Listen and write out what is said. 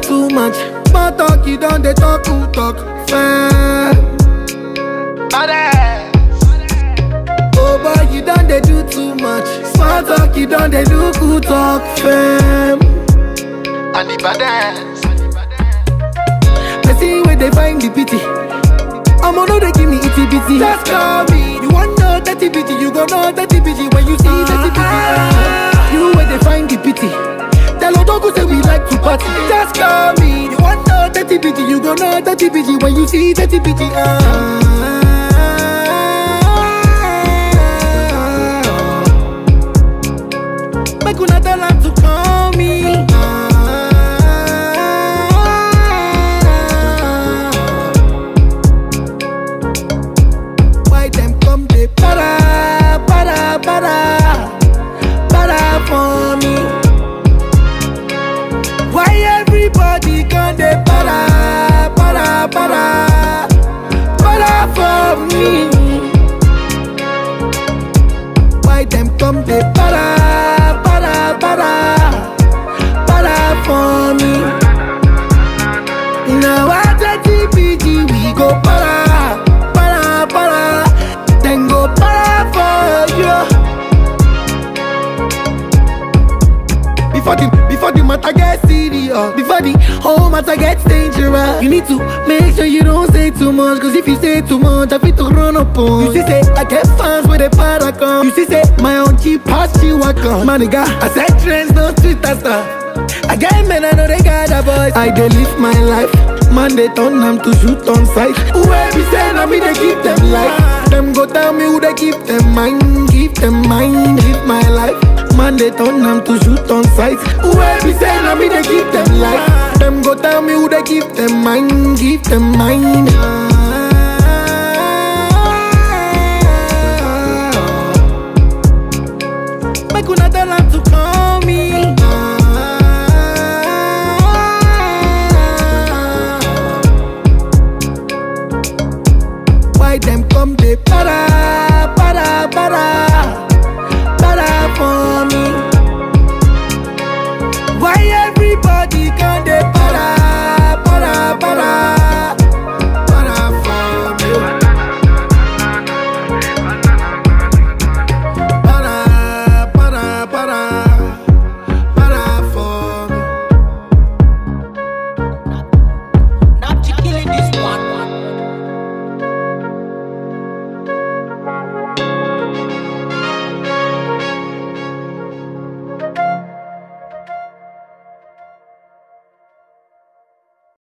too much. Small talk, you done they talk, who talk fair. Oh boy, you done they do too much. Small talk, you done they do who talk fair. And the baddest. Let's see where they find the pity. I'm know they give me itty bitty. Just call me. You want know dirty bitty, you gon' know dirty bitty when you see dirty bitty. You where they find the pity. Tell Odogu say we like to party. Just call me. You want know dirty bitty, you gon' know dirty bitty when you see dirty bitty. Make una tell her to call me. Why them come they para for me? Why everybody come they para for me? Why them come they para for me? Now at the TPG we go para, then go para for you. Before the matter gets serious, before the whole matter gets dangerous, you need to make sure you don't say too much. Cause if you say too much, I feel to run up on. You see say, I get fans with a para come. You see say, my own cheap past you I come. My nigga, I said trends, no street stuff. I get men, I know they got a voice. I dey live my life. Man, they turn them to shoot on sight. Whoever be saying, I mean, they keep them life. Them go tell me who they keep them mind. Keep them mind, live my life. Man, they turn them to shoot on sight. Whoever be saying, I mean, they keep them life. Them go tell me who they keep them mind. Keep them mind.